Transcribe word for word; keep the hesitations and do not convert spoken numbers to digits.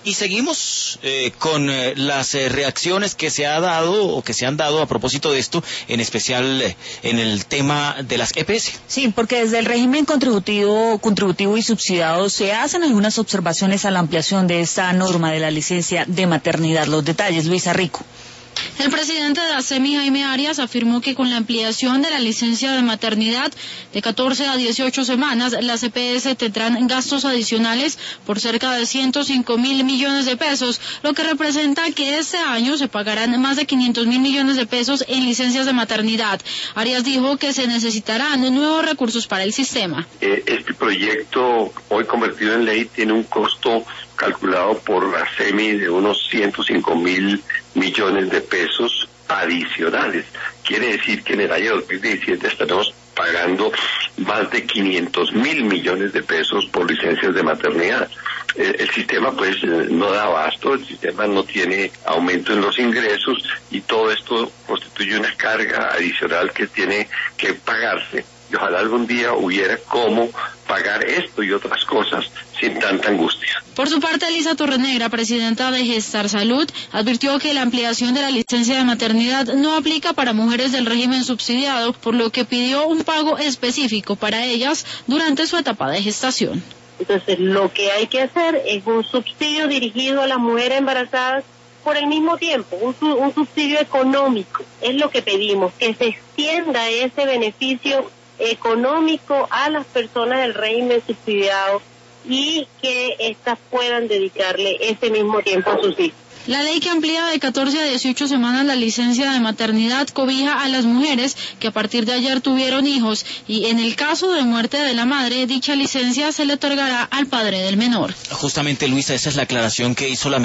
Y seguimos eh, con eh, las eh, reacciones que se ha dado o que se han dado a propósito de esto, en especial eh, en el tema de las E P S. Sí, porque desde el régimen contributivo, contributivo y subsidiado se hacen algunas observaciones a la ampliación de esta norma de la licencia de maternidad. Los detalles, Luisa Rico. El presidente de ASEMI, Jaime Arias, afirmó que con la ampliación de la licencia de maternidad de catorce a dieciocho semanas, las E P S tendrán gastos adicionales por cerca de ciento cinco mil millones de pesos, lo que representa que este año se pagarán más de quinientos mil millones de pesos en licencias de maternidad. Arias dijo que se necesitarán nuevos recursos para el sistema. Este proyecto, hoy convertido en ley, tiene un costo calculado por la ASEMI de unos ciento cinco mil millones de pesos adicionales. Quiere decir que en el año dos mil diecisiete estaremos pagando más de quinientos mil millones de pesos por licencias de maternidad. El, el sistema pues no da abasto, el sistema no tiene aumento en los ingresos y todo esto constituye una carga adicional que tiene que pagarse. Y ojalá algún día hubiera cómo pagar esto y otras cosas sin tanta angustia. Por su parte, Elisa Torrenegra, presidenta de Gestar Salud, advirtió que la ampliación de la licencia de maternidad no aplica para mujeres del régimen subsidiado, por lo que pidió un pago específico para ellas durante su etapa de gestación. Entonces, lo que hay que hacer es un subsidio dirigido a las mujeres embarazadas por el mismo tiempo, un, un subsidio económico. Es lo que pedimos, que se extienda ese beneficio económico a las personas del régimen subsidiado y que éstas puedan dedicarle ese mismo tiempo a sus hijos. La ley que amplía de catorce a dieciocho semanas la licencia de maternidad cobija a las mujeres que a partir de ayer tuvieron hijos y en el caso de muerte de la madre, dicha licencia se le otorgará al padre del menor. Justamente, Luisa, esa es la aclaración que hizo la